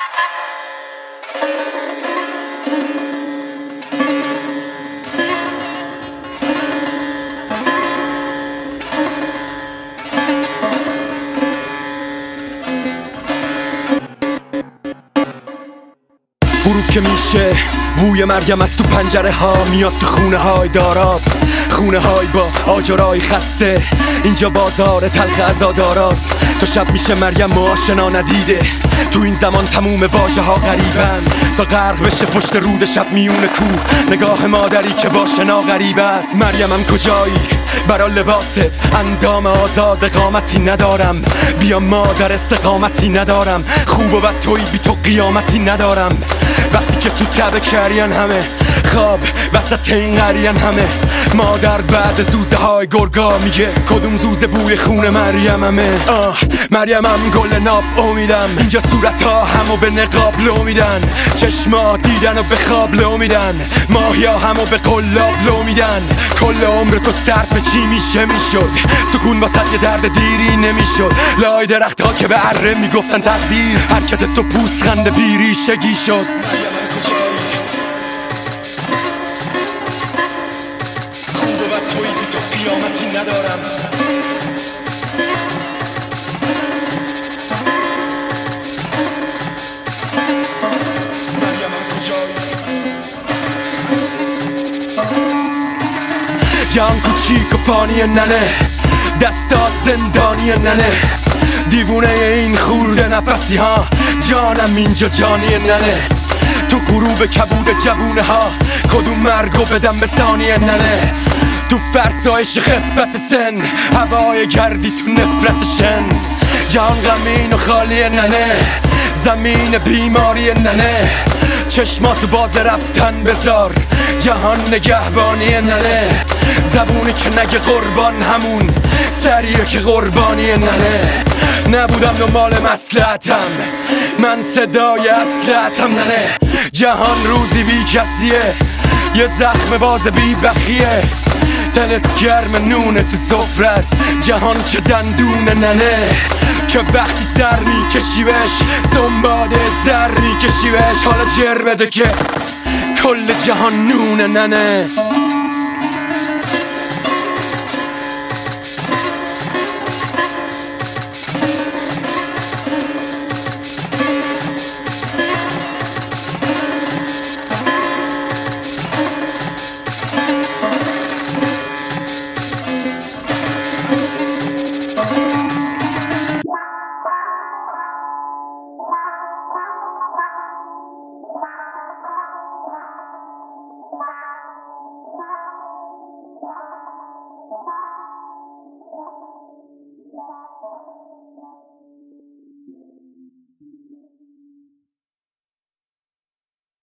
غروب که میشه بوی مریم از تو پنجره ها میاد تو خونه های داراب، خونه های با آجرای خسته. اینجا بازار تلخ عزاداراست. تا شب میشه مریم آشنا ندیده. تو این زمان تموم واژه ها غریبن تا غرق بشه پشت رود شب میون کوه. نگاه مادری که با شنا غریب است. مریمم کجایی؟ برا لباست اندام آزاد قامتی ندارم. بیا مادر استقامتی ندارم. خوب و بد توی بی تو قیامتی ندارم. وقتی که تو تبه کرین همه خواب وسط این قرین همه. مادر بعد زوزه های گرگا میگه کدوم زوزه بوی خون مریممه. مریمم گل ناب امیدم. اینجا صورت ها همو به نقاب لو میدن. چشما دیدن و به خواب لو میدن. ماهیا همو به قلاب لو میدن. کل عمر تو صرف چی میشه میشد. سکون واسه یه درد دیری نمیشد. لای درخت ها که به اره میگفتن تقدیر. حرکت تو پوسخند بیری شگی شد. خوب و بد توی بی تو قیامتی ندارم. جان کوچیک و فانی ننه. دستات زندانی ننه. دیوونه این خورده نفسی ها. جانم اینجا جانی ننه. تو غروب کبود جوونه ها کدوم مرگو بدم به ثانیه ننه. تو فرسایش خفت سن هوای گردی تو نفرت شن. جان غمین و خالی ننه. زمین بیماری ننه. چشماتو باز رفتن بذار. جهان نگهبانی ننه. زبونی که نگه قربان همون سریه که قربانی ننه. نبودم دنبال مصلحتم من صدای اصلحتم ننه. جهان روزی بی کسیه. یه زخم باز بی بخیه. دلت گرم نونه تو سفرت. جهان چه دندونه ننه. که وقتی سر میکشی بهش سنباده زر میکشی بهش. حالا جر بده که کل جهان نونه ننه.